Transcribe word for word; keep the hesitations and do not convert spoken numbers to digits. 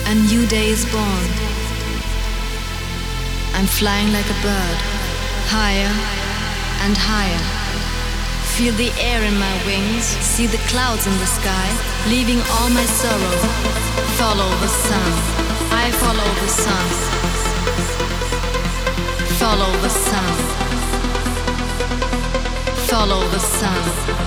A new day is born. I'm flying like a bird, higher and higher. Feel the air in my wings, see the clouds in the sky, leaving all my sorrow. Follow the sun. I follow the sun. Follow the sun. Follow the sun.